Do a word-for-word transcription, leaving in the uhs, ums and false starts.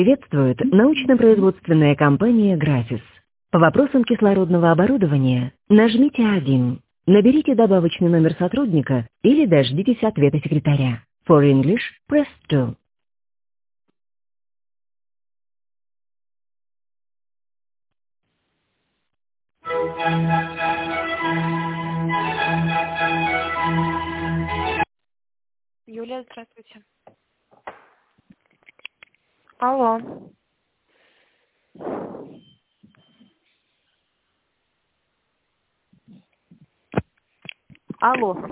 Приветствует научно-производственная компания «Графис». По вопросам кислородного оборудования нажмите один. Наберите добавочный номер сотрудника или дождитесь ответа секретаря. For English, press two. Юлия, здравствуйте. Алло. Алло.